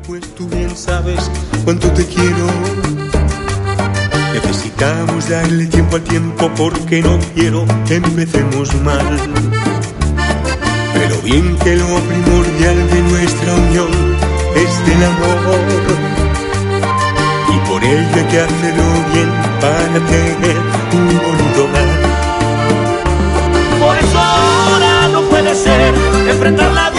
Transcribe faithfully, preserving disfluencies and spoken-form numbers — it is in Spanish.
pues tú bien sabes cuánto te quiero. Necesitamos darle tiempo al tiempo porque no quiero que empecemos mal. Pero bien que lo primordial de nuestra unión es del amor, y por ello hay que hacerlo bien para tener un bonito hogar. Por eso ahora no puede ser enfrentar la